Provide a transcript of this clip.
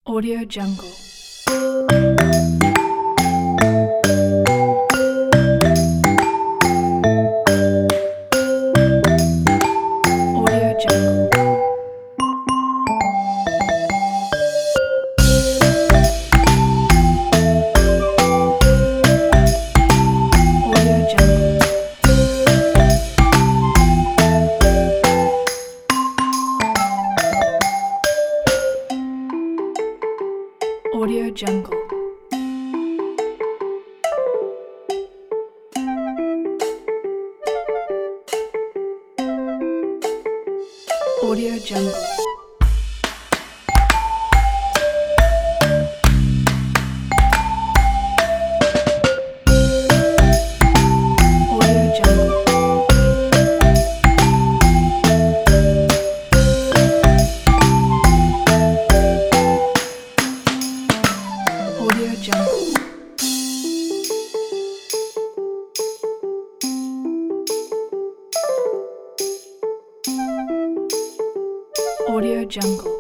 Audio Jungle. Audio Jungle. Audio Jungle. Audio Jungle. Audio Jungle. Audio Jungle. Audio Jungle. Audio Jungle.